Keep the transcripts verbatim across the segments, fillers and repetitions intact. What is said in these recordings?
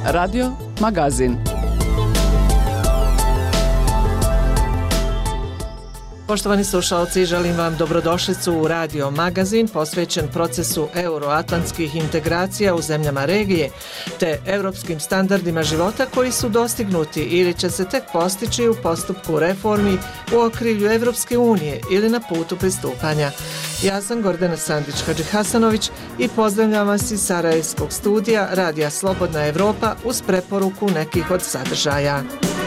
Radio Magazin. Poštovani slušalci, želim vam dobrodošlicu u Radio Magazin posvećen procesu euroatlantskih integracija u zemljama regije te europskim standardima života koji su dostignuti ili će se tek postići u postupku reformi u okrilju Evropske unije ili na putu pristupanja. Ja sam Gordana Sandić-Hadžihasanović i pozdravljam vas iz Sarajevskog studija Radija Slobodna Evropa uz preporuku nekih od sadržaja.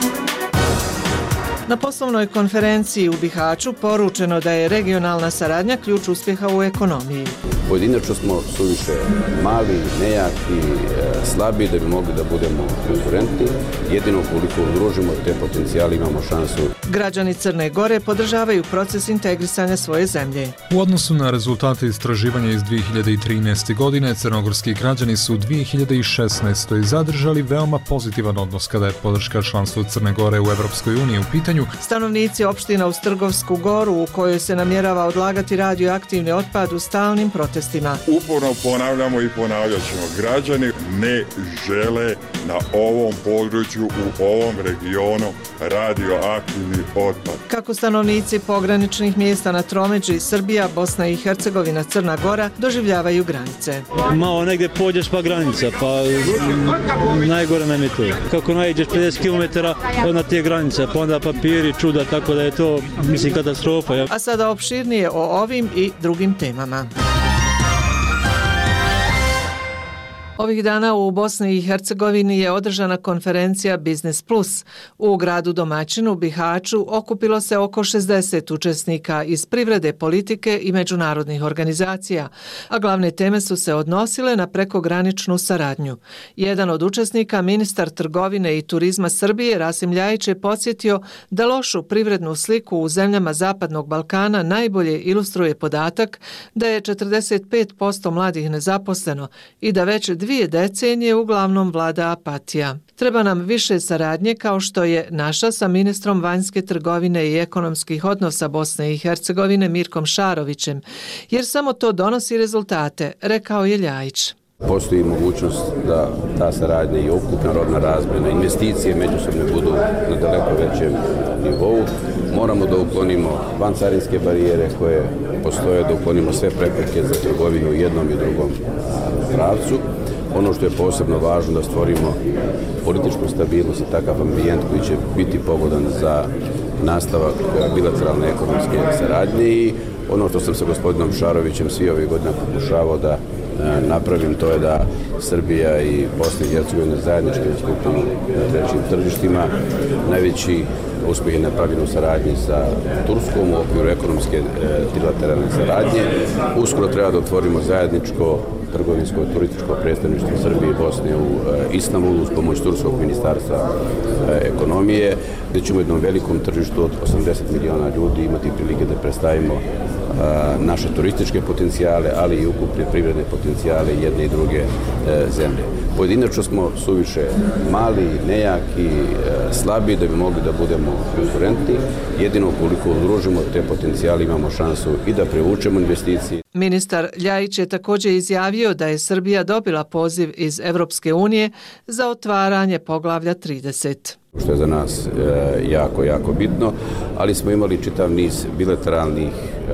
Na poslovnoj konferenciji u Bihaću poručeno da je regionalna saradnja ključ uspjeha u ekonomiji. Pojedinačno smo suviše mali, nejaki, slabi da bi mogli da budemo konkurentni. Jedino koliko udružimo te potencijale imamo šansu. Građani Crne Gore podržavaju proces integrisanja svoje zemlje. U odnosu na rezultate istraživanja iz dvije hiljade trinaeste. godine, crnogorski građani su u dvije hiljade šesnaestoj. zadržali veoma pozitivan odnos kada je podrška članstva Crne Gore u Evropskoj uniji u pitanju. Stanovnici opština uz Trgovsku goru u kojoj se namjerava odlagati radioaktivni otpad u stalnim protestima. Uporno ponavljamo i ponavljat ćemo. Građani ne žele na ovom području, u ovom regionu radioaktivni otpad. Kako stanovnici pograničnih mjesta na tromeđi Srbija, Bosna i Hercegovina, Crna Gora doživljavaju granice. Malo negdje pođeš pa granica, pa najgore nam je to. Kako najdeš pedeset kilometara od te granice, pa onda papiri, čuda, tako da je to, mislim, katastrofa. Ja. A sada opširnije o ovim i drugim temama. Ovih dana u Bosni i Hercegovini je održana konferencija Biznis Plus. U gradu domaćinu Bihaću okupilo se oko šezdeset učesnika iz privrede, politike i međunarodnih organizacija, a glavne teme su se odnosile na prekograničnu saradnju. Jedan od učesnika, ministar trgovine i turizma Srbije, Rasim Ljajić, je podsjetio da lošu privrednu sliku u zemljama Zapadnog Balkana najbolje ilustruje podatak da je četrdeset pet posto mladih nezaposleno i da već dvije decenije uglavnom vlada apatija. Treba nam više saradnje kao što je naša sa ministrom vanjske trgovine i ekonomskih odnosa Bosne i Hercegovine Mirkom Šarovićem, jer samo to donosi rezultate, rekao je Ljajić. Postoji mogućnost da ta saradnja i ukupna rodna razmjena, investicije međusobne budu na daleko većem nivou. Moramo da uklonimo vancarinske barijere koje postoje, da uklonimo sve prepreke za trgovinu u jednom i drugom pravcu. Ono što je posebno važno da stvorimo političku stabilnost i takav ambijent koji će biti pogodan za nastavak bilateralne ekonomske saradnje i ono što sam sa gospodinom Šarovićem svi ovih godina pokušavao da napravim, to je da Srbija i Bosna i Hercegovina zajednički nastupaju na trećim tržištima. Najveći uspjeh je napravljen u saradnji sa Turskom u okviru ekonomske trilateralne saradnje. Uskoro treba da otvorimo zajedničko trgovinsko i turističko predstavništvo Srbije i Bosne u Istanbulu uz pomoć Turskog ministarstva ekonomije, gdje ćemo u jednom velikom tržištu od osamdeset miliona ljudi imati prilike da predstavimo naše turističke potencijale, ali i ukupne privredne potencijale jedne i druge zemlje. Pojedinačno smo suviše mali, nejaki, slabi da bi mogli da budemo konkurentni. Jedino koliko udružimo te potencijale imamo šansu i da privučemo investicije. Ministar Ljajić je također izjavio da je Srbija dobila poziv iz Evropske unije za otvaranje poglavlja trideset. Što je za nas jako, jako bitno, ali smo imali čitav niz bilateralnih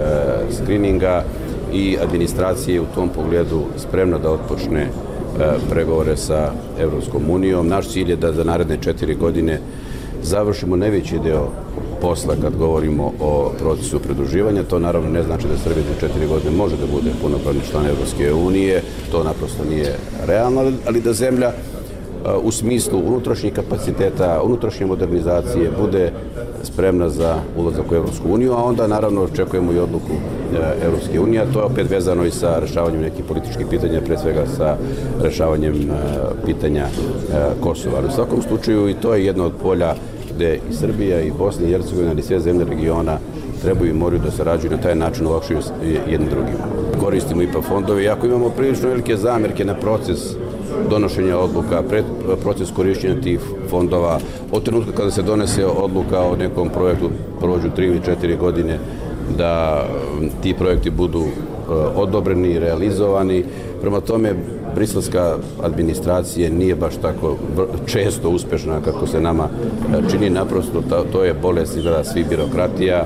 skrininga i administracija je u tom pogledu spremna da otpočne pregovore sa Evropskom unijom. Naš cilj je da za naredne četiri godine završimo najveći deo posla kad govorimo o procesu pridruživanja. To naravno ne znači da Srbija za četiri godine može da bude punopravni član Evropske unije. To naprosto nije realno, ali da zemlja u smislu unutrašnjih kapaciteta, unutrašnje modernizacije bude spremna za ulazak u Evropsku uniju, a onda naravno očekujemo i odluku Evropske unije, a to je opet vezano i sa rešavanjem nekih političkih pitanja, pre svega sa rešavanjem pitanja Kosova. Ali u svakom slučaju i to je jedno od polja gde i Srbija i Bosna i Hercegovina i sve zemlje regiona trebaju i moraju da sarađuju na taj način olakšuju jednim drugima. Koristimo I P A fondove, iako imamo prilično velike zamerke na proces donošenja odluka, proces korišćenja tih fondova, od trenutka kada se donese odluka o nekom projektu, prođu tri ili četiri godine da ti projekti budu odobreni i realizovani. Prema tome, briselska administracija nije baš tako često uspješna kako se nama čini, naprosto to je bolest izgleda svi birokratija,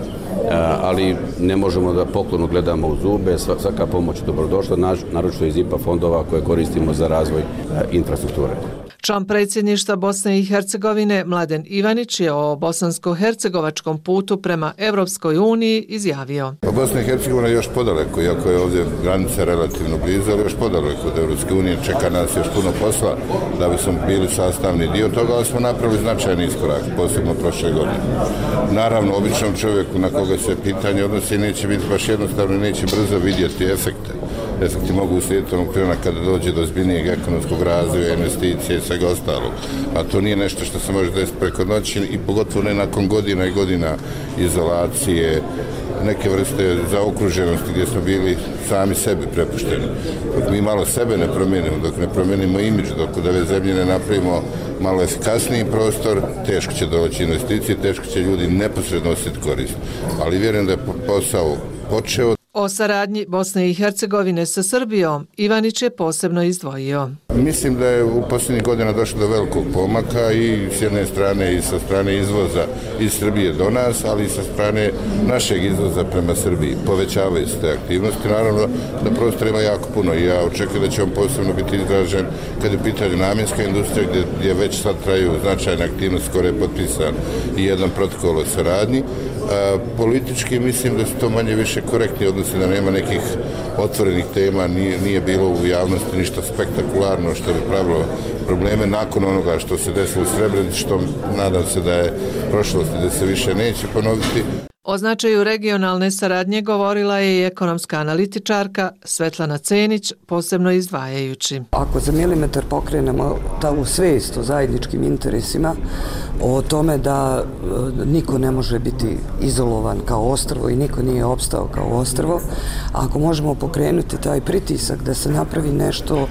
ali ne možemo da poklonu gledamo u zube, svaka pomoć je dobrodošla, naročito iz I P A fondova koje koristimo za razvoj infrastrukture. Član predsjedništva Bosne i Hercegovine Mladen Ivanić je o bosansko-hercegovačkom putu prema Evropskoj uniji izjavio. Bosna i Hercegovina je još podaleko, iako je ovdje granica relativno blizu, ali još podaleko od Evropske unije, čeka nas još puno posla da bi smo bili sastavni dio toga, ali smo napravili značajni iskorak, posebno prošle godine. Naravno, običnom čovjeku na koga se pitanje odnosi neće biti baš jednostavno, neće brzo vidjeti efekte. Efekti mogu uslijediti onog trena kada dođe do ozbiljnijeg ekonomskog razvoja, investicije i svega ostalog. A to nije nešto što se može desiti preko noći i pogotovo ne nakon godina i godina izolacije, neke vrste zaokruženosti gdje smo bili sami sebi prepušteni. Dok mi malo sebe ne promijenimo, dok ne promijenimo imidž, dok od ove zemlje ne napravimo malo efikasniji prostor, teško će doći investicije, teško će ljudi neposredno osjetiti korist. Ali vjerujem da je posao počeo. O saradnji Bosne i Hercegovine sa Srbijom Ivanić je posebno izdvojio. Mislim da je u posljednjih godina došlo do velikog pomaka i s jedne strane i sa strane izvoza iz Srbije do nas, ali i sa strane našeg izvoza prema Srbiji. Povećavaju se te aktivnosti. Naravno da prostor ima jako puno i ja očekujem da će on posebno biti izražen kad je u pitanju namjenska industrija gdje, gdje već sad traju značajne aktivnosti, skoro je potpisan i jedan protokol o saradnji. A, politički mislim da su to manje više korektni odnosi, da nema nekih otvorenih tema, nije, nije bilo u javnosti ništa spektakularno što bi pravilo probleme nakon onoga što se desilo u Srebrenici, što nadam se da je prošlost i da se više neće ponoviti. O značaju regionalne saradnje govorila je i ekonomska analitičarka Svetlana Cenić, posebno izdvajajući. Ako za milimetar pokrenemo tu svijest o zajedničkim interesima, o tome da niko ne može biti izolovan kao ostrvo i niko nije opstao kao ostrvo, ako možemo pokrenuti taj pritisak da se napravi nešto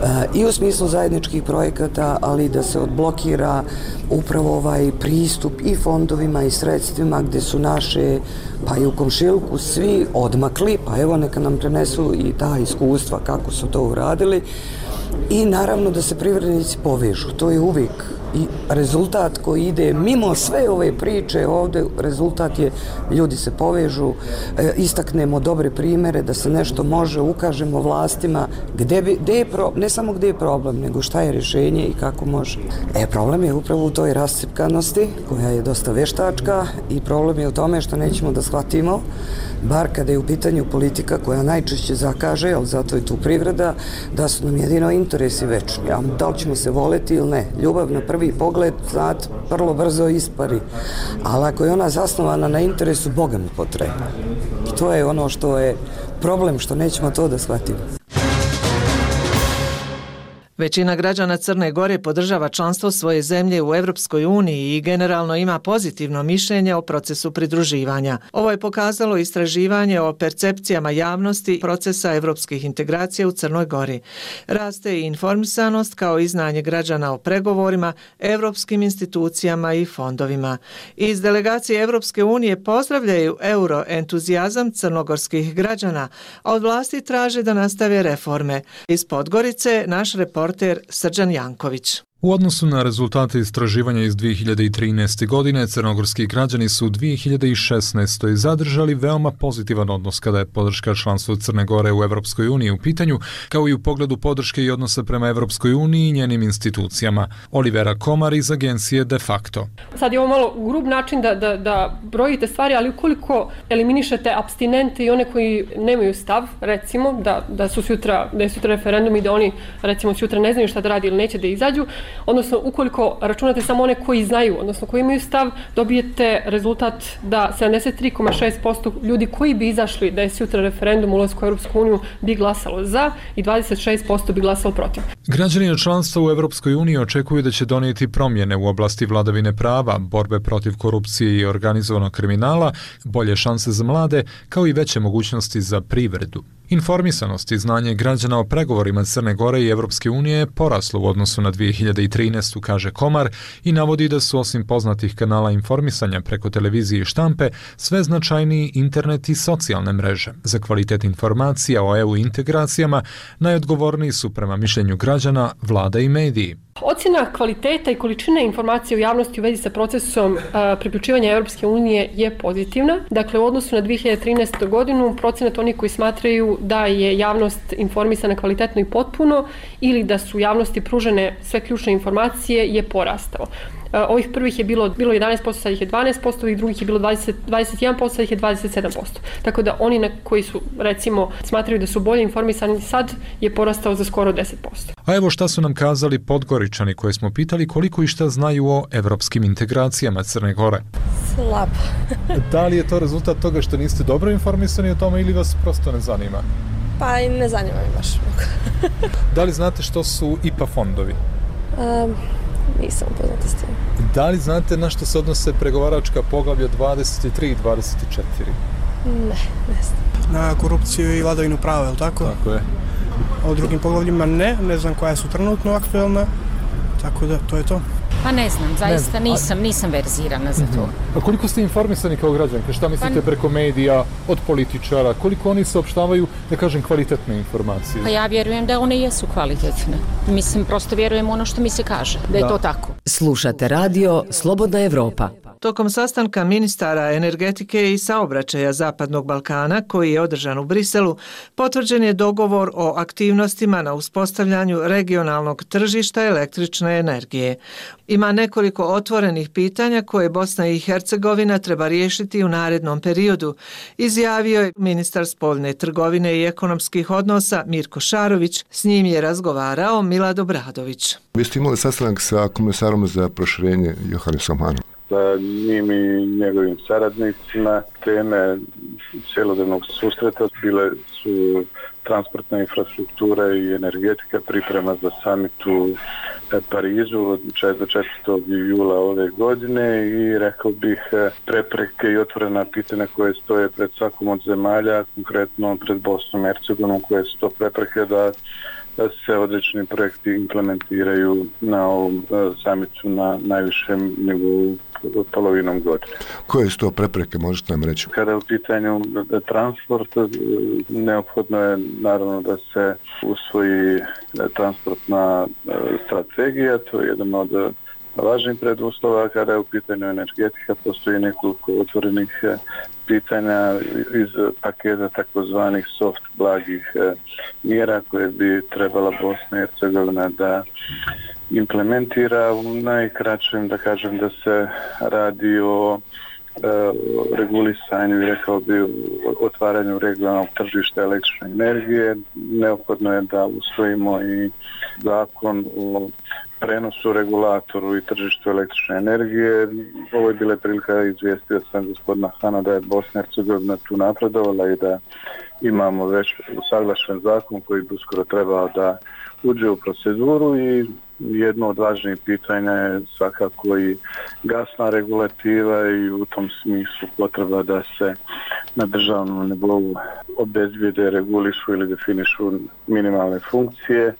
i u smislu zajedničkih projekata, ali da se odblokira upravo ovaj pristup i fondovima i sredstvima gdje su naše pa i u komšiluku svi odmakli, pa evo neka nam prenesu i ta iskustva kako su to uradili i naravno da se privrednici povežu. To je uvijek i rezultat koji ide mimo sve ove priče ovdje, rezultat je ljudi se povežu, e, istaknemo dobre primjere da se nešto može, ukažemo vlastima gdje bi, gdje je pro, ne samo gdje je problem, nego šta je rješenje i kako može. E, problem je upravo u toj rascipkanosti koja je dosta veštačka i problem je u tome što nećemo da shvatimo, bar kada je u pitanju politika koja najčešće zakaže, ali zato je tu privreda, da su nam jedino interesi večni. A da li ćemo se voleti ili ne? Ljubav na prvi pogled, znat, vrlo brzo ispari. Ali ako je ona zasnovana na interesu, Boga mi potreba. I to je ono što je problem, što nećemo to da shvatimo. Većina građana Crne Gore podržava članstvo svoje zemlje u Evropskoj uniji i generalno ima pozitivno mišljenje o procesu pridruživanja. Ovo je pokazalo istraživanje o percepcijama javnosti procesa evropskih integracija u Crnoj Gori. Raste i informisanost kao i znanje građana o pregovorima, evropskim institucijama i fondovima. Iz delegacije Evropske unije pozdravljaju euroentuzijazam crnogorskih građana, a od vlasti traže da nastave reforme. Iz Podgorice naš reporter Srđan Janković. U odnosu na rezultate istraživanja iz dvije hiljade trinaeste. godine, crnogorski građani su u dvije hiljade šesnaestoj. zadržali veoma pozitivan odnos kada je podrška članstva Crne Gore u Evropskoj uniji u pitanju, kao i u pogledu podrške i odnosa prema Evropskoj uniji i njenim institucijama. Olivera Komar iz agencije De Facto. Sad je ovo malo grub način da, da, da brojite stvari, ali ukoliko eliminišete apstinente i one koji nemaju stav, recimo, da, da, su sutra, da je sutra referendum i da oni, recimo, sutra ne znaju šta da radi ili neće da izađu, odnosno ukoliko računate samo one koji znaju, odnosno koji imaju stav, dobijete rezultat da sedamdeset tri zarez šest posto ljudi koji bi izašli da je sutra referendum u ulasku u Europsku uniju bi glasalo za i dvadeset šest posto bi glasalo protiv. Građani članstva u Evropskoj uniji očekuju da će donijeti promjene u oblasti vladavine prava, borbe protiv korupcije i organizovanog kriminala, bolje šanse za mlade, kao i veće mogućnosti za privredu. Informisanost i znanje građana o pregovorima Crne Gore i Evropske unije je poraslo u odnosu na dvije hiljade trinaestu, kaže Komar, i navodi da su osim poznatih kanala informisanja preko televizije i štampe sve značajniji internet i socijalne mreže. Za kvalitet informacija o E U integracijama najodgovorniji su prema mišljenju građana vlada i mediji. Ocjena kvaliteta i količine informacije u javnosti u vezi sa procesom uh, priključivanja Europske unije je pozitivna. Dakle, u odnosu na dvije hiljade trinaestu. godinu procenat onih koji smatraju da je javnost informisana kvalitetno i potpuno ili da su javnosti pružene sve ključne informacije je porastao. Uh, ovih prvih je bilo, bilo jedanaest posto, sad ih je dvanaest posto, ovih drugih je bilo dvadeset, dvadeset jedan posto, sad ih je dvadeset sedam posto. Tako da oni na koji su, recimo, smatraju da su bolje informisani sad je porastao za skoro deset posto. A evo šta su nam kazali Podgoričani koje smo pitali koliko i šta znaju o evropskim integracijama Crne Gore. Slab. Da li je to rezultat toga što niste dobro informisani o tome ili vas prosto ne zanima? Pa i ne zanima mi baš. Da li znate što su I P A fondovi? Um, nisam upoznata s tim. Da li znate na što se odnose pregovaračka poglavlja dvadeset tri i dvadeset četiri? Ne, ne znam. Na korupciju i vladavinu prava, je li tako? Tako je. O drugim poglavljima ne, ne znam koja su trenutno aktuelna, tako da to je to. Pa ne znam, zaista ne nisam, nisam verzirana za to. A koliko ste informisani kao građanke? Šta mislite pa, preko medija, od političara? Koliko oni saopštavaju, da kažem, kvalitetne informacije? Pa ja vjerujem da one jesu kvalitetne. Mislim, prosto vjerujem ono što mi se kaže, da je da. to tako. Slušate radio Slobodna Evropa. Tokom sastanka ministara energetike i saobraćaja Zapadnog Balkana, koji je održan u Briselu, potvrđen je dogovor o aktivnostima na uspostavljanju regionalnog tržišta električne energije. Ima nekoliko otvorenih pitanja koje Bosna i Hercegovina treba riješiti u narednom periodu, izjavio je ministar spoljne trgovine i ekonomskih odnosa Mirko Šarović. S njim je razgovarao Milad Obradović. Vi ste imali sastanak sa komesarom za proširenje Johannesom Hanom. Sa njim i njegovim saradnicima teme cjelodnevnog susreta bile su transportna infrastruktura i energetika, priprema za summit u Parizu od četvrtog jula ove godine i rekao bih prepreke i otvorena pitanja koje stoje pred svakom od zemalja, konkretno pred Bosnom i Hercegovinom, koje su to prepreke da da se određeni projekti implementiraju na ovom summitu na najvišem nivou polovinom godine. Koje su to prepreke, možete nam reći? Kada je u pitanju transporta, neophodno je naravno da se usvoji transportna strategija, to je jedan od važnih preduslova. Kada je u pitanju energetika, postoji nekoliko otvorenih pitanja iz paketa takozvanih soft blagih mjera koje bi trebala Bosna i Hercegovina da implementira. U najkraćem da kažem da se radi o regulisanju i rekao bi otvaranju regionalnog tržišta električne energije. Neophodno je da usvojimo i zakon o prenosu, regulatoru i tržištu električne energije. Ovo je bila prilika, izvijestio sam gospodina Hana da je Bosna i Hercegovina tu napredovala i da imamo već usaglašen zakon koji bi uskoro trebao da uđe u proceduru i jedno od važnijih pitanja je svakako i gasna regulativa i u tom smislu potreba da se na državnom nivou obezbijede, regulišu ili definišu minimalne funkcije,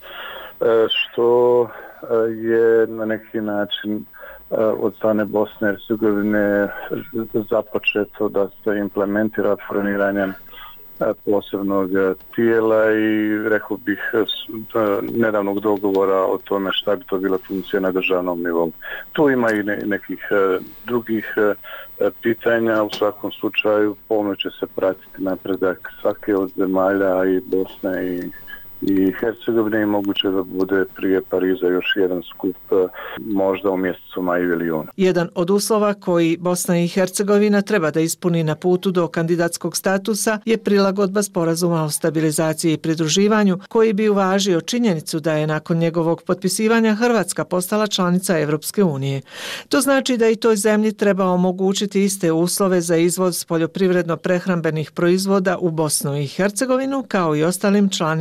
što je na neki način od strane Bosne i Hercegovine započeto da se implementira formiranjem posebnog tijela i rekao bih nedavnog dogovora o tome šta bi to bila funkcija na državnom nivou. Tu ima i nekih drugih pitanja, u svakom slučaju pomno će se pratiti napredak svake od zemalja i Bosne i i Hercegovine i moguće da bude prije Pariza još jedan skup možda u mjesecu maju ili junu. Jedan od uslova koji Bosna i Hercegovina treba da ispuni na putu do kandidatskog statusa je prilagodba sporazuma o stabilizaciji i pridruživanju koji bi uvažio činjenicu da je nakon njegovog potpisivanja Hrvatska postala članica Evropske unije. To znači da i toj zemlji treba omogućiti iste uslove za izvoz poljoprivredno-prehrambenih proizvoda u Bosnu i Hercegovinu kao i ostalim članicama unije.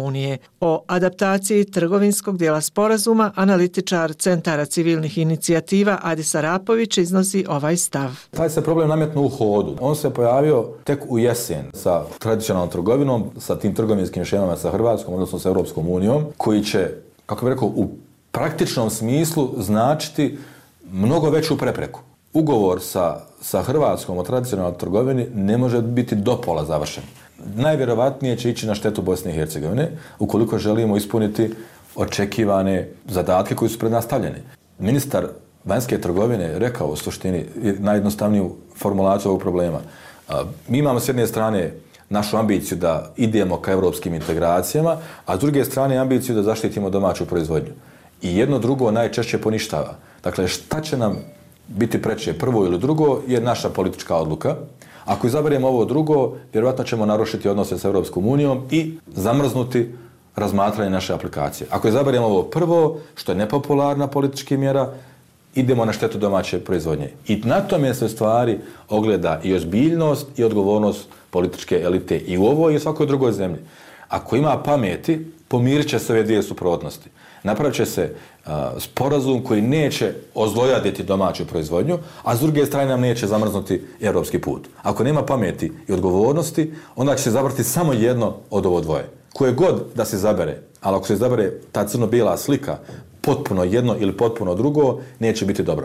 unije. O adaptaciji trgovinskog dijela sporazuma analitičar Centara civilnih inicijativa Adis Arapović iznosi ovaj stav. Taj se problem nametnuo u hodu. On se pojavio tek u jesen sa tradicionalnom trgovinom, sa tim trgovinskim šemama sa Hrvatskom, odnosno sa Europskom unijom, koji će, kako bih rekao, u praktičnom smislu značiti mnogo veću prepreku. Ugovor sa, sa Hrvatskom o tradicionalnoj trgovini ne može biti do pola završen. Najvjerovatnije će ići na štetu Bosne i Hercegovine ukoliko želimo ispuniti očekivane zadatke koji su pred nas stavljeni. Ministar vanjske trgovine je rekao u suštini najjednostavniju formulaciju ovog problema. Mi imamo s jedne strane našu ambiciju da idemo ka europskim integracijama, a s druge strane ambiciju da zaštitimo domaću proizvodnju. I jedno drugo najčešće poništava. Dakle, šta će nam biti preče, prvo ili drugo, je naša politička odluka. Ako izaberemo ovo drugo, vjerojatno ćemo narušiti odnose sa Europskom unijom i zamrznuti razmatranje naše aplikacije. Ako izaberemo ovo prvo, što je nepopularna politička mjera, idemo na štetu domaće proizvodnje. I na tome se u stvari ogleda i ozbiljnost i odgovornost političke elite i u ovoj i u svakoj drugoj zemlji. Ako ima pameti, pomirit će se ove dvije suprotnosti. Napravit će se uh, sporazum koji neće ozlojaditi domaću proizvodnju, a s druge strane nam neće zamrznuti europski put. Ako nema pameti i odgovornosti, onda će se zabrati samo jedno od ovo dvoje. Koje god da se zabere, ali ako se zabere ta crno-bijela slika, potpuno jedno ili potpuno drugo, neće biti dobro.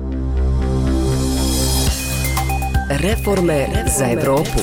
Reforme za Evropu.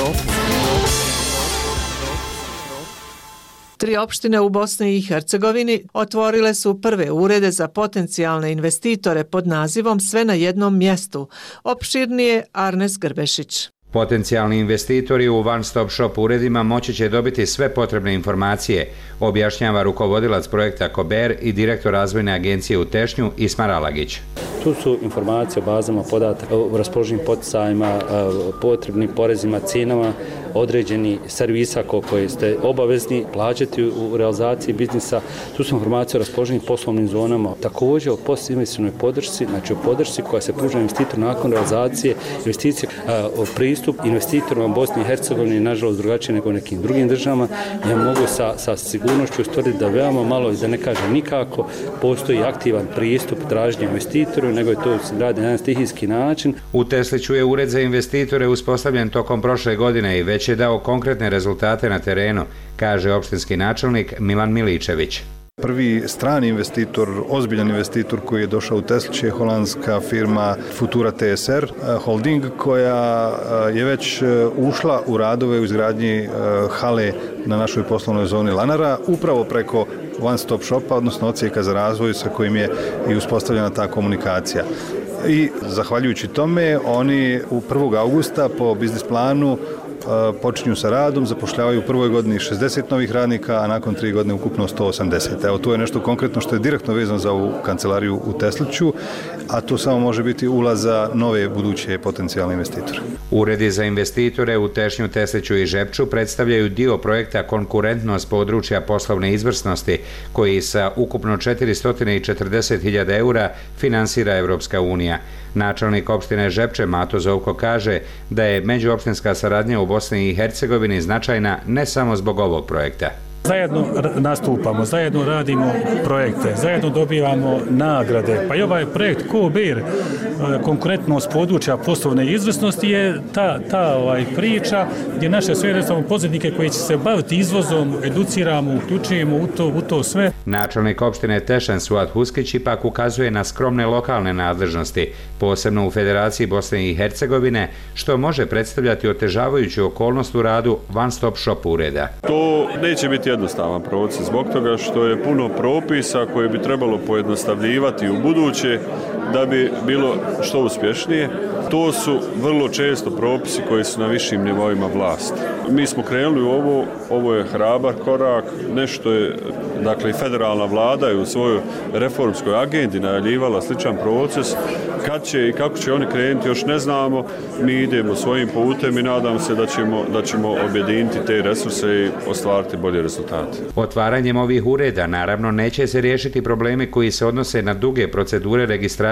Tri opštine u Bosni i Hercegovini otvorile su prve urede za potencijalne investitore pod nazivom Sve na jednom mjestu. Opširnije Arnes Grbešić. Potencijalni investitori u One Stop Shop uredima moći će dobiti sve potrebne informacije, objašnjava rukovodilac projekta Kober i direktor razvojne agencije u Tešnju Ismar Alagić. Tu su informacije o bazama podataka, o raspoloženim poticajima, potrebnim porezima, cijenama, određeni servisa koje ste obavezni plaćati u realizaciji biznisa. Tu su informacije o raspoloženim poslovnim zonama, također o postinvesticionoj podršci, znači o podršci koja se pruža investitoru nakon realizacije investicije, o pristup investitorima u Bosni i Hercegovini, nažalost drugačije nego u nekim drugim državama. Ja mogu sa, sa sigurnošću ustvrditi da veoma malo, da ne kažem nikako, postoji aktivan pristup traženju investitoru, nego je to radi na jedan stihijski način. U Tesliću je ured za investitore uspostavljen tokom prošle godine i već je dao konkretne rezultate na terenu, kaže opštinski načelnik Milan Miličević. Prvi strani investitor, ozbiljan investitor koji je došao u Teslić je holandska firma Futura T S R Holding, koja je već ušla u radove u izgradnji hale na našoj poslovnoj zoni Lanara, upravo preko One Stop Shopa, odnosno odsjeka za razvoj sa kojim je i uspostavljena ta komunikacija. I zahvaljujući tome, oni u prvog augusta po biznis planu počinju sa radom, zapošljavaju u prvoj godini šezdeset novih radnika, a nakon tri godine ukupno sto osamdeset. Evo, to je nešto konkretno što je direktno vezano za ovu kancelariju u Tesliću, a to samo može biti ulaz za nove buduće potencijalne investitore. Uredi za investitore u Tešnju, Tesliću i Žepču predstavljaju dio projekta Konkurentnost područja poslovne izvrsnosti, koji sa ukupno četiristo četrdeset hiljada eura finansira Evropska unija. Načelnik opštine Žepče Mato Zovko kaže da je međuopštinska saradnja u Bosni i Hercegovini značajna ne samo zbog ovog projekta. Zajedno nastupamo, zajedno radimo projekte, zajedno dobivamo nagrade. Pa i ovaj projekt Kober, konkurentnost područja poslovne izvrsnosti, je ta, ta ovaj, priča gdje naše sve jednostavno poduzetnike koji će se baviti izvozom, educiramo, uključujemo u to, u to sve. Načelnik opštine Tešan Suat Huskić ipak ukazuje na skromne lokalne nadležnosti, posebno u Federaciji Bosne i Hercegovine, što može predstavljati otežavajuću okolnost u radu One Stop Shop ureda. To neće biti jednostavan proces zbog toga što je puno propisa koje bi trebalo pojednostavljivati u buduće da bi bilo što uspješnije. To su vrlo često propisi koji su na višim nivoima vlasti. Mi smo krenuli u ovo, ovo je hrabar korak, nešto je, dakle i federalna vlada je u svojoj reformskoj agendi najavljivala sličan proces. Kad će i kako će oni krenuti još ne znamo, mi idemo svojim putem i nadam se da ćemo, da ćemo objediniti te resurse i ostvariti bolje rezultate. Otvaranjem ovih ureda naravno neće se riješiti problemi koji se odnose na duge procedure registracije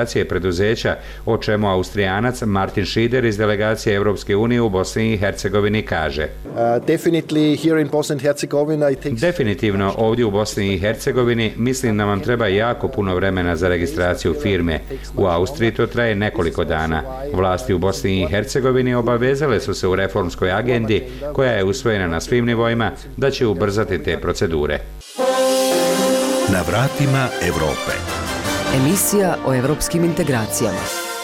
registracije preduzeća, o čemu Austrijanac Martin Schieder iz delegacije Evropske unije u Bosni i Hercegovini kaže. Definitivno ovdje u Bosni i Hercegovini mislim da vam treba jako puno vremena za registraciju firme. U Austriji to traje nekoliko dana. Vlasti u Bosni i Hercegovini obavezale su se u reformskoj agendi, koja je usvojena na svim nivoima, da će ubrzati te procedure. Na vratima Evrope. Emisija o evropskim integracijama.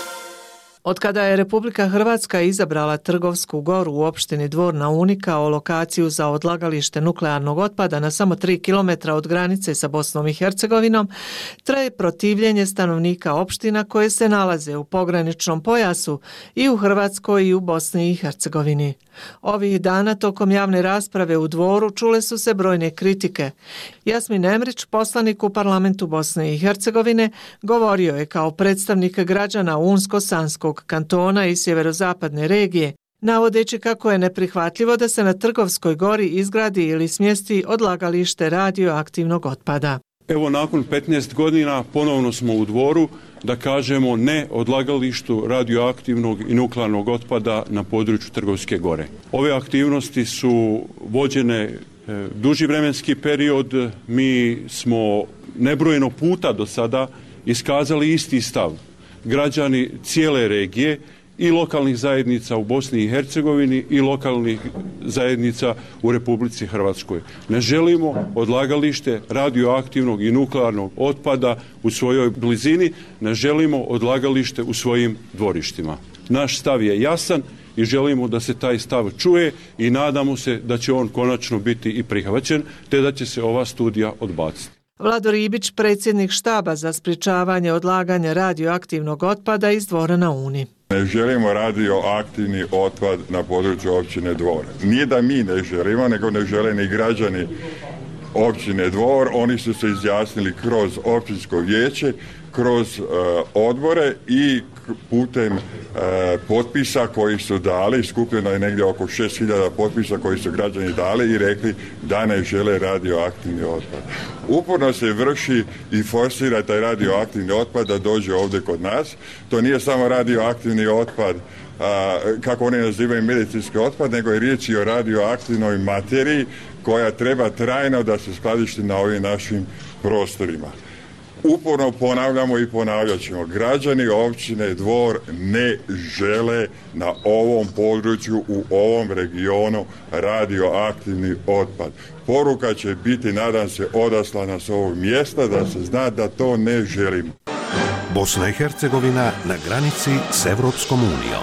Od kada je Republika Hrvatska izabrala Trgovsku goru u opštini Dvor na Uni kao lokaciju za odlagalište nuklearnog otpada na samo tri kilometra od granice sa Bosnom i Hercegovinom, traje protivljenje stanovnika opština koje se nalaze u pograničnom pojasu i u Hrvatskoj i u Bosni i Hercegovini. Ovih dana tokom javne rasprave u Dvoru čule su se brojne kritike. Jasmin Emrić, poslanik u parlamentu Bosne i Hercegovine, govorio je kao predstavnik građana Unsko-Sanskog kantona i sjeverozapadne regije, navodeći kako je neprihvatljivo da se na Trgovskoj gori izgradi ili smjesti odlagalište radioaktivnog otpada. Evo, nakon petnaest godina ponovno smo u Dvoru da kažemo ne odlagalištu radioaktivnog i nuklearnog otpada na području Trgovske gore. Ove aktivnosti su vođene e, duži vremenski period. Mi smo nebrojeno puta do sada iskazali isti stav. Građani cijele regije i lokalnih zajednica u Bosni i Hercegovini i lokalnih zajednica u Republici Hrvatskoj. Ne želimo odlagalište radioaktivnog i nuklearnog otpada u svojoj blizini, ne želimo odlagalište u svojim dvorištima. Naš stav je jasan i želimo da se taj stav čuje i nadamo se da će on konačno biti i prihvaćen, te da će se ova studija odbaciti. Vlado Ribić, predsjednik štaba za sprječavanje odlaganja radioaktivnog otpada iz Dvora na Uni. Ne želimo radioaktivni otpad na području općine Dvor. Nije da mi ne želimo, nego ne žele ni građani općine Dvor. Oni su se izjasnili kroz općinsko vijeće, kroz uh, odbore i putem uh, potpisa koji su dali. Skupljeno je negdje oko šest hiljada potpisa koji su građani dali i rekli da ne žele radioaktivni otpad. Uporno se vrši i forsira taj radioaktivni otpad da dođe ovdje kod nas. To nije samo radioaktivni otpad, a, kako oni nazivaju medicinski otpad, nego je riječ i o radioaktivnoj materiji koja treba trajno da se skladišti na ovim našim prostorima. Uporno ponavljamo i ponavljat ćemo. Građani općine Dvor ne žele na ovom području, u ovom regionu radioaktivni otpad. Poruka će biti, nadam se, odaslana s ovog mjesta da se zna da to ne želimo. Bosna i Hercegovina na granici s Evropskom unijom.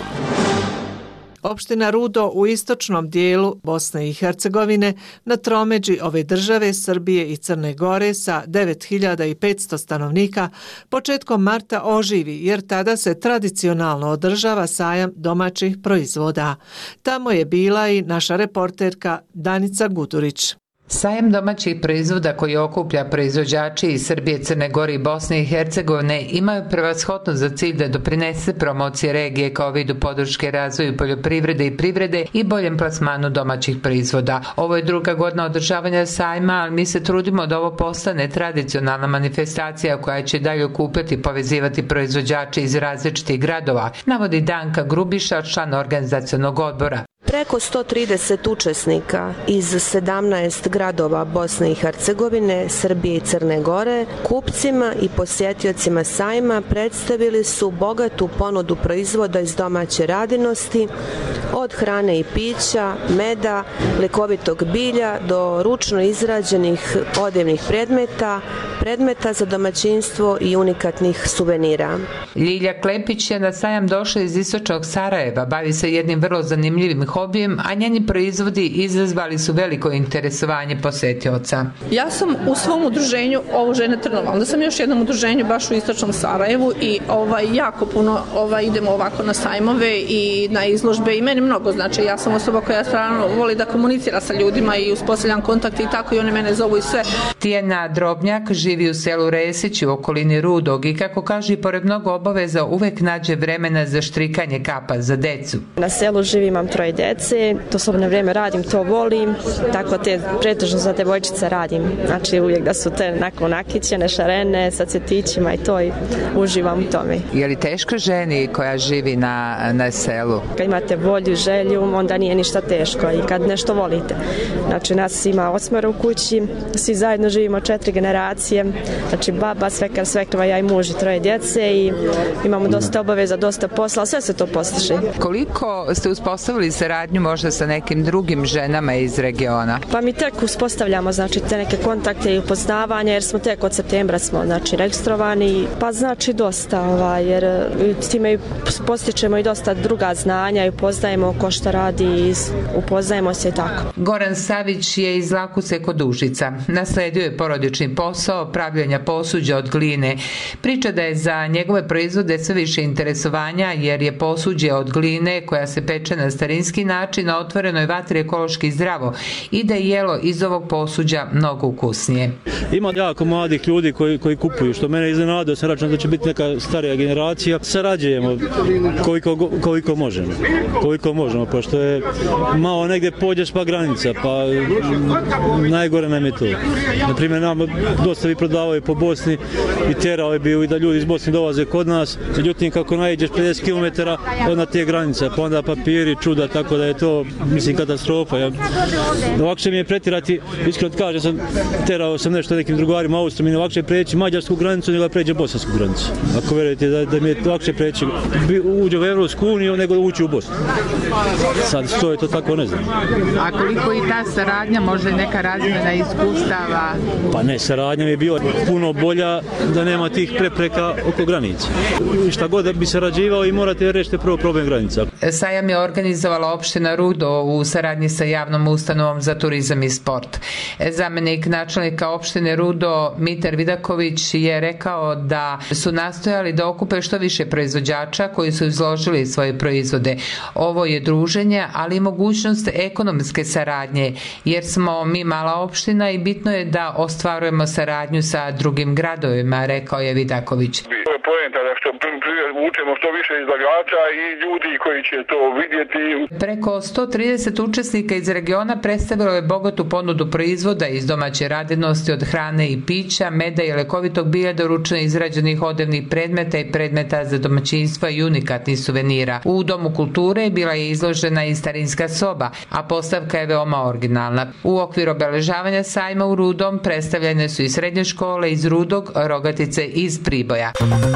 Opština Rudo u istočnom dijelu Bosne i Hercegovine na tromeđi ove države Srbije i Crne Gore sa devet hiljada petsto stanovnika početkom marta oživi, jer tada se tradicionalno održava sajam domaćih proizvoda. Tamo je bila i naša reporterka Danica Gudurić. Sajam domaćih proizvoda koji okuplja proizvođači iz Srbije, Crne Gore i Bosne i Hercegovine imaju prevashodno za cilj da doprinese promociji regije kao vidu podrške razvoju poljoprivrede i privrede i boljem plasmanu domaćih proizvoda. Ovo je druga godina održavanja sajma, ali mi se trudimo da ovo postane tradicionalna manifestacija koja će dalje okupljati i povezivati proizvođače iz različitih gradova, navodi Danka Grubiša, član organizacionog odbora. Preko sto trideset učesnika iz sedamnaest gradova Bosne i Hercegovine, Srbije i Crne Gore, kupcima i posjetiocima sajma predstavili su bogatu ponudu proizvoda iz domaće radinosti, od hrane i pića, meda, lekovitog bilja do ručno izrađenih odjevnih predmeta, predmeta za domaćinstvo i unikatnih suvenira. Ljilja Klepić je na sajam došla iz istočnog Sarajeva, bavi se jednim vrlo zanimljivim hobijem, a njeni proizvodi izazvali su veliko interesovanje posetioca. Ja sam u svom udruženju ovo Žene Trnova, onda sam još jednom udruženju baš u istočnom Sarajevu i ovaj, jako puno ovaj, idemo ovako na sajmove i na izložbe i meni mnogo mnogo, znači ja sam osoba koja stvarno voli da komunicira sa ljudima i uspostavljam kontakte i tako i oni mene zovu i sve. Tijena Drobnjak živi u selu Resić u okolini Rudog i kako kaže i pored mnogo obaveza uvek nađe vremena za štrikanje kapa za decu. Na selu živim, imam troje dece, to slobodno vrijeme radim, to volim, tako te pretežno za devojčice radim, znači uvijek da su te nakon nakićene, šarene sa cvjetićima i to i uživam u tome. Je li teško ženi koja živi na, na selu? Kad imate volju, želju, onda nije ništa teško i kad nešto volite. Znači nas ima osmero u kući, svi zajedno živimo četiri generacije, znači baba, svekar, svekrva, ja i muž i troje djece i imamo dosta obaveza, dosta posla, sve se to postiže. Koliko ste uspostavili saradnju možda sa nekim drugim ženama iz regiona? Pa mi tek uspostavljamo znači te neke kontakte i upoznavanja jer smo tek od septembra smo znači registrovani, pa znači dosta ovaj, jer s time postičemo i dosta druga znanja i upoznajemo ko šta radi i upoznajemo se i tako. Goran Savić je iz Lakuse kod Užica. Nasledio je porodični posao pravljenja posuđa od gline. Priča da je za njegove proizvode sve više interesovanja jer je posuđe od gline koja se peče na starinski način na otvorenoj vatri ekološki zdravo i da je jelo iz ovog posuđa mnogo ukusnije. Ima jako mladih ljudi koji, koji kupuju, što mene iznenadilo, sam računam da će biti neka starija generacija. Sarađujemo koliko, koliko možemo, koliko možemo, pošto je malo negdje pođeš pa granica, pa najgore nam je to. Naprimjer, nam dosta vi prodavaju po Bosni i terao je bio i da ljudi iz Bosne dolaze kod nas, međutim kako nađeš pedeset kilometara od te granice, pa onda papiri, čuda, tako da je to, mislim, katastrofa. Ja, lakše mi je pretirati, iskreno kažem, sam terao sam nešto nekim drugarima u Austriji, mi je lakše preći mađarsku granicu nego preći bosansku granicu. Ako verujete da, da mi je lakše preći uđe u Evropsku uniju nego ući u Bosnu. Sad što je to tako, ne znam. A koliko i ta saradnja, možda neka razmjena iskustava? Pa ne, saradnja mi je bila puno bolja da nema tih prepreka oko granice. Šta god da bi sarađivao i morate rešiti prvo problem granica. Sajam je organizovala opština Rudo u saradnji sa javnom ustanovom za turizam i sport. Zamenik načelnika opštine Rudo Mitar Vidaković je rekao da su nastojali da okupe što više proizvođača koji su izložili svoje proizvode. Ovo je druženje, ali i mogućnost ekonomske saradnje, jer smo mi mala opština i bitno je da ostvarujemo saradnju sa drugim gradovima, rekao je Vidaković. Poenta da što vučemo što više izlagača i ljudi koji će to vidjeti. Preko sto trideset učesnika iz regiona predstavilo je bogatu ponudu proizvoda iz domaće radinosti od hrane i pića, meda i lekovitog bilja do ručno izrađenih odevnih predmeta i predmeta za domaćinstva i unikatnih suvenira. U Domu kulture bila je izložena i starinska soba, a postavka je veoma originalna. U okviru obeležavanja sajma u Rudom predstavljene su i srednje škole iz Rudog, Rogatice i iz Priboja.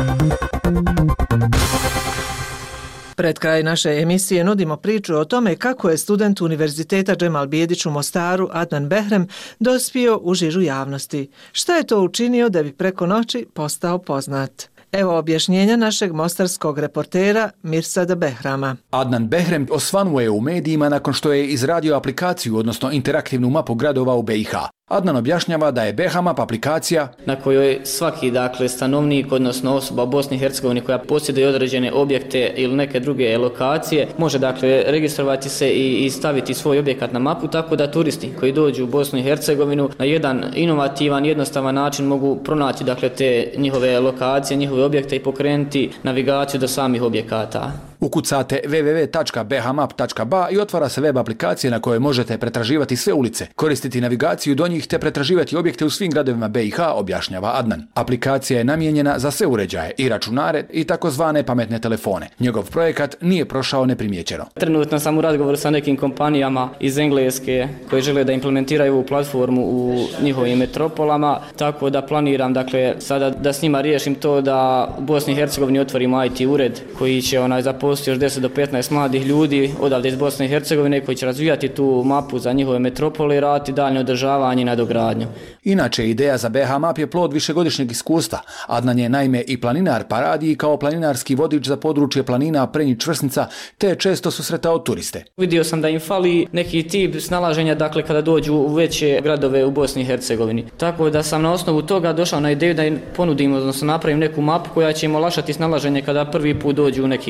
Pred kraj naše emisije nudimo priču o tome kako je student Univerziteta Džemal Bijedić u Mostaru Adnan Behrem dospio u žižu javnosti. Šta je to učinio da bi preko noći postao poznat? Evo objašnjenja našeg mostarskog reportera Mirsada Behrama. Adnan Behrem osvanuo je u medijima nakon što je izradio aplikaciju, odnosno interaktivnu mapu gradova u be i ha. Adnan objašnjava da je be ha Map aplikacija na kojoj svaki dakle stanovnik, odnosno osoba u Bosni i Hercegovini koja posjeduje određene objekte ili neke druge lokacije može dakle registrovati se i, i staviti svoj objekat na mapu, tako da turisti koji dođu u Bosnu i Hercegovinu na jedan inovativan, jednostavan način mogu pronaći dakle te njihove lokacije, njihove objekte i pokrenuti navigaciju do samih objekata. Ukucate w w w tačka be ha map tačka b a i otvara se web aplikacije na kojoj možete pretraživati sve ulice, koristiti navigaciju do njih te pretraživati objekte u svim gradovima be i ha, objašnjava Adnan. Aplikacija je namijenjena za sve uređaje, i računare i takozvane pametne telefone. Njegov projekat nije prošao neprimjećeno. Trenutno sam u razgovoru sa nekim kompanijama iz Engleske koji žele da implementiraju ovu platformu u njihovim metropolama, tako da planiram dakle sada da s njima riješim to da u Bosni i Hercegovini otvorimo i te ured koji će onaj zaposliti još deset do petnaest mladih ljudi odavde iz Bosne i Hercegovine koji će razvijati tu mapu za njihove metropole i raditi daljnje održavanje i nadogradnju. Inače, ideja za be ha Map je plod višegodišnjeg iskustva. Adnan je naime i planinar, pa radi i kao planinarski vodič za područje planina Prenji Čvrsnica, te često susretao turiste. Vidio sam da im fali neki tip snalaženja dakle kada dođu u veće gradove u Bosni i Hercegovini. Tako da sam na osnovu toga došao na ideju da im ponudim, odnosno napravim neku mapu koja će im olakšati snalaženje kada prvi put dođu u neki grad.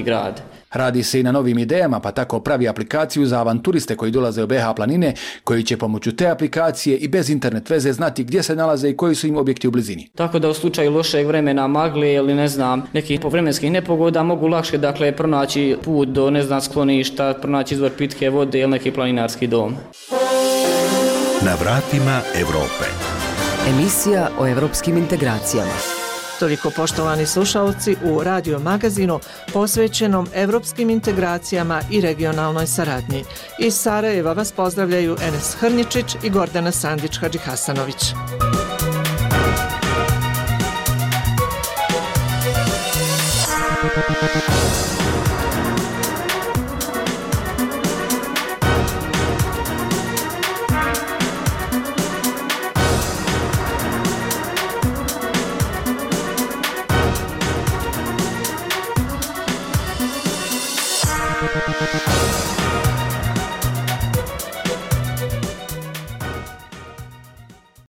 Radi se i na novim idejama, pa tako pravi aplikaciju za avanturiste koji dolaze u B iH planine, koji će pomoću te aplikacije i bez internet veze znati gdje se nalaze i koji su im objekti u blizini. Tako da u slučaju lošeg vremena, magle ili ne znam, nekih vremenskih nepogoda mogu lakše dakle pronaći put do ne znam skloništa, pronaći izvor pitke vode ili neki planinarski dom. Na vratima Evrope. Emisija o evropskim integracijama. Toliko, poštovani slušalci, u radio magazinu posvećenom evropskim integracijama i regionalnoj saradnji. Iz Sarajeva vas pozdravljaju Enes Hrničić i Gordana Sandić-Hadžihasanović.